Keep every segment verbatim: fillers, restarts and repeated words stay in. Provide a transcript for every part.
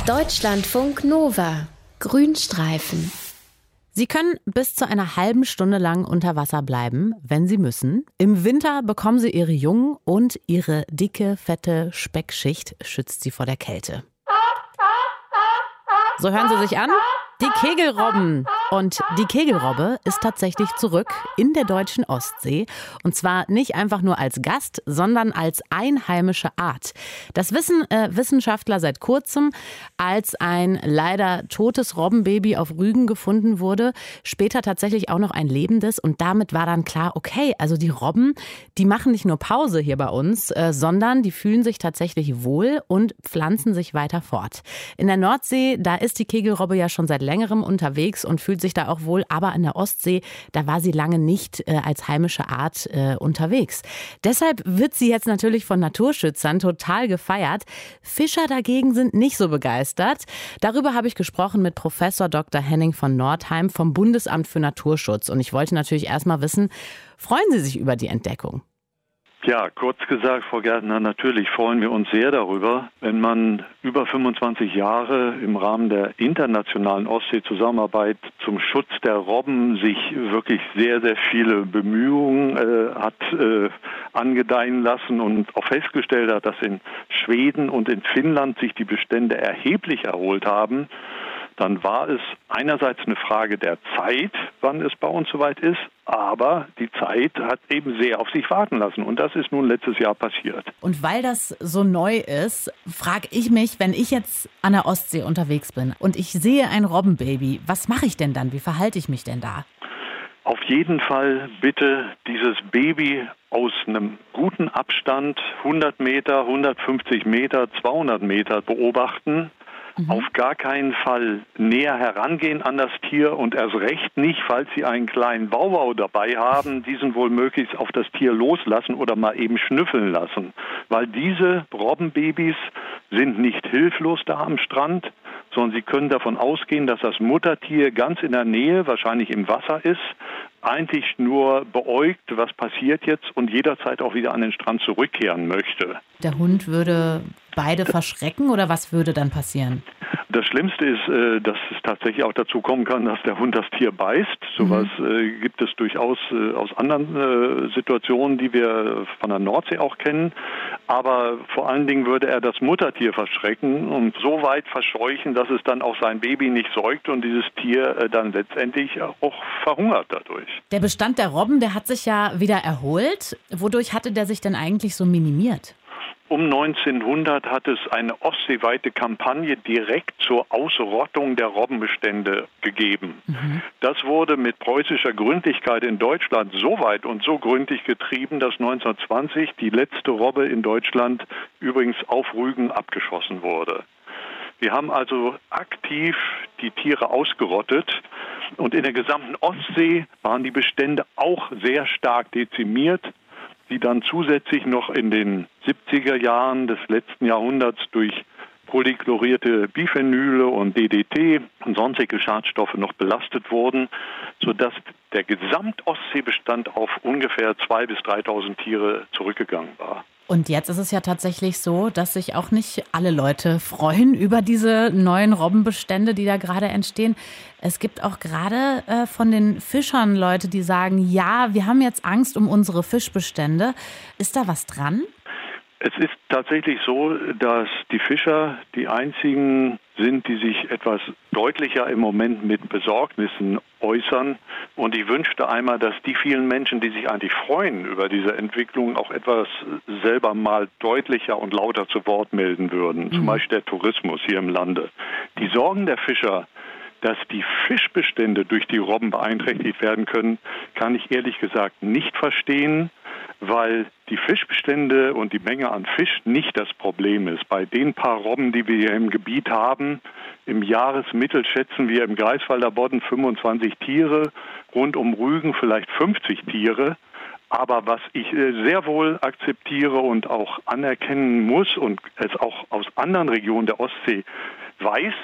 Deutschlandfunk Nova. Grünstreifen. Sie können bis zu einer halben Stunde lang unter Wasser bleiben, wenn Sie müssen. Im Winter bekommen Sie Ihre Jungen und Ihre dicke, fette Speckschicht schützt Sie vor der Kälte. So hören Sie sich an. Die Kegelrobben. Und die Kegelrobbe ist tatsächlich zurück in der deutschen Ostsee. Und zwar nicht einfach nur als Gast, sondern als einheimische Art. Das wissen äh, Wissenschaftler seit kurzem, als ein leider totes Robbenbaby auf Rügen gefunden wurde. Später tatsächlich auch noch ein lebendes. Und damit war dann klar, okay, also die Robben, die machen nicht nur Pause hier bei uns, äh, sondern die fühlen sich tatsächlich wohl und pflanzen sich weiter fort. In der Nordsee, da ist die Kegelrobbe ja schon seit längerem unterwegs und fühlt sich da auch wohl, aber an der Ostsee, da war sie lange nicht äh, als heimische Art äh, unterwegs. Deshalb wird sie jetzt natürlich von Naturschützern total gefeiert. Fischer dagegen sind nicht so begeistert. Darüber habe ich gesprochen mit Professor Doktor Henning von Nordheim vom Bundesamt für Naturschutz. Und ich wollte natürlich erst mal wissen, freuen Sie sich über die Entdeckung? Ja, kurz gesagt, Frau Gärtner, natürlich freuen wir uns sehr darüber, wenn man über fünfundzwanzig Jahre im Rahmen der internationalen Ostsee-Zusammenarbeit zum Schutz der Robben sich wirklich sehr, sehr viele Bemühungen äh, hat äh, angedeihen lassen und auch festgestellt hat, dass in Schweden und in Finnland sich die Bestände erheblich erholt haben. Dann war es einerseits eine Frage der Zeit, wann es bei uns soweit ist, aber die Zeit hat eben sehr auf sich warten lassen und das ist nun letztes Jahr passiert. Und weil das so neu ist, frage ich mich, wenn ich jetzt an der Ostsee unterwegs bin und ich sehe ein Robbenbaby, was mache ich denn dann? Wie verhalte ich mich denn da? Auf jeden Fall bitte dieses Baby aus einem guten Abstand, hundert Meter, hundertfünfzig Meter, zweihundert Meter beobachten. Mhm. Auf gar keinen Fall näher herangehen an das Tier und erst recht nicht, falls Sie einen kleinen Wauwau dabei haben, diesen wohl möglichst auf das Tier loslassen oder mal eben schnüffeln lassen. Weil diese Robbenbabys sind nicht hilflos da am Strand, sondern Sie können davon ausgehen, dass das Muttertier ganz in der Nähe, wahrscheinlich im Wasser ist, eigentlich nur beäugt, was passiert jetzt und jederzeit auch wieder an den Strand zurückkehren möchte. Der Hund würde beide verschrecken oder was würde dann passieren? Das Schlimmste ist, dass es tatsächlich auch dazu kommen kann, dass der Hund das Tier beißt. Sowas mhm. gibt es durchaus aus anderen Situationen, die wir von der Nordsee auch kennen. Aber vor allen Dingen würde er das Muttertier verschrecken und so weit verscheuchen, dass es dann auch sein Baby nicht säugt und dieses Tier dann letztendlich auch verhungert dadurch. Der Bestand der Robben, der hat sich ja wieder erholt. Wodurch hatte der sich denn eigentlich so minimiert? Um neunzehnhundert hat es eine ostseeweite Kampagne direkt zur Ausrottung der Robbenbestände gegeben. Mhm. Das wurde mit preußischer Gründlichkeit in Deutschland so weit und so gründlich getrieben, dass neunzehnhundertzwanzig die letzte Robbe in Deutschland übrigens auf Rügen abgeschossen wurde. Wir haben also aktiv die Tiere ausgerottet und in der gesamten Ostsee waren die Bestände auch sehr stark dezimiert, die dann zusätzlich noch in den siebziger Jahren des letzten Jahrhunderts durch polychlorierte Biphenyle und D D T und sonstige Schadstoffe noch belastet wurden, sodass der Gesamtostseebestand auf ungefähr zweitausend bis dreitausend Tiere zurückgegangen war. Und jetzt ist es ja tatsächlich so, dass sich auch nicht alle Leute freuen über diese neuen Robbenbestände, die da gerade entstehen. Es gibt auch gerade äh, von den Fischern Leute, die sagen, ja, wir haben jetzt Angst um unsere Fischbestände. Ist da was dran? Es ist tatsächlich so, dass die Fischer die einzigen sind, die sich etwas deutlicher im Moment mit Besorgnissen äußern. Und ich wünschte einmal, dass die vielen Menschen, die sich eigentlich freuen über diese Entwicklung, auch etwas selber mal deutlicher und lauter zu Wort melden würden. Mhm. Zum Beispiel der Tourismus hier im Lande. Die Sorgen der Fischer, dass die Fischbestände durch die Robben beeinträchtigt werden können, kann ich ehrlich gesagt nicht verstehen, weil die Fischbestände und die Menge an Fisch nicht das Problem ist. Bei den paar Robben, die wir hier im Gebiet haben, im Jahresmittel schätzen wir im Greifswalder Bodden fünfundzwanzig Tiere, rund um Rügen vielleicht fünfzig Tiere. Aber was ich sehr wohl akzeptiere und auch anerkennen muss und es auch aus anderen Regionen der Ostsee weiß,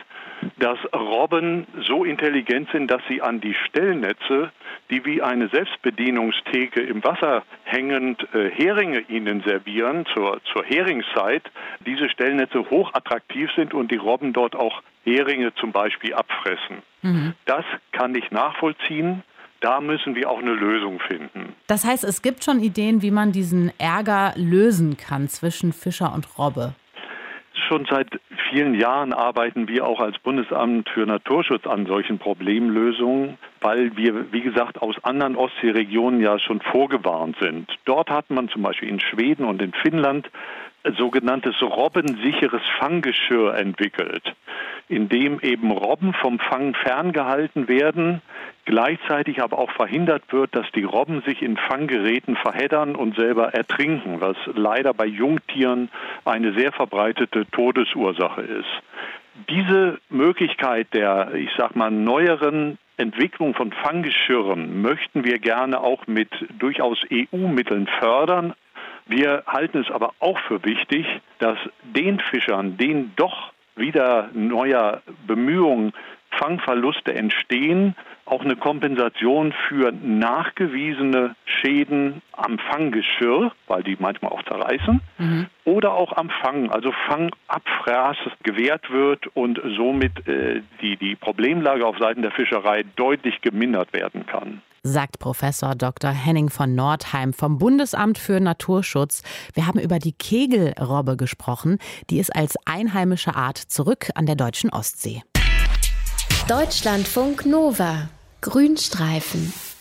dass Robben so intelligent sind, dass sie an die Stellnetze, die wie eine Selbstbedienungstheke im Wasser hängend äh, Heringe ihnen servieren zur, zur Heringszeit, diese Stellnetze hochattraktiv sind und die Robben dort auch Heringe zum Beispiel abfressen. Mhm. Das kann ich nachvollziehen. Da müssen wir auch eine Lösung finden. Das heißt, es gibt schon Ideen, wie man diesen Ärger lösen kann zwischen Fischer und Robbe. Schon seit vielen Jahren arbeiten wir auch als Bundesamt für Naturschutz an solchen Problemlösungen, weil wir, wie gesagt, aus anderen Ostseeregionen ja schon vorgewarnt sind. Dort hat man zum Beispiel in Schweden und in Finnland sogenanntes robbensicheres Fanggeschirr entwickelt, in dem eben Robben vom Fang ferngehalten werden, gleichzeitig aber auch verhindert wird, dass die Robben sich in Fanggeräten verheddern und selber ertrinken, was leider bei Jungtieren eine sehr verbreitete Todesursache ist. Diese Möglichkeit der, ich sag mal, neueren Entwicklung von Fanggeschirren möchten wir gerne auch mit durchaus E U-Mitteln fördern. Wir halten es aber auch für wichtig, dass den Fischern, denen doch wieder neuer Bemühungen Fangverluste entstehen, auch eine Kompensation für nachgewiesene Schäden am Fanggeschirr, weil die manchmal auch zerreißen, mhm. oder auch am Fang, also Fangabfraß gewährt wird und somit äh, die, die Problemlage auf Seiten der Fischerei deutlich gemindert werden kann. Sagt Professor Doktor Henning von Nordheim vom Bundesamt für Naturschutz. Wir haben über die Kegelrobbe gesprochen. Die ist als einheimische Art zurück an der deutschen Ostsee. Deutschlandfunk Nova. Grünstreifen.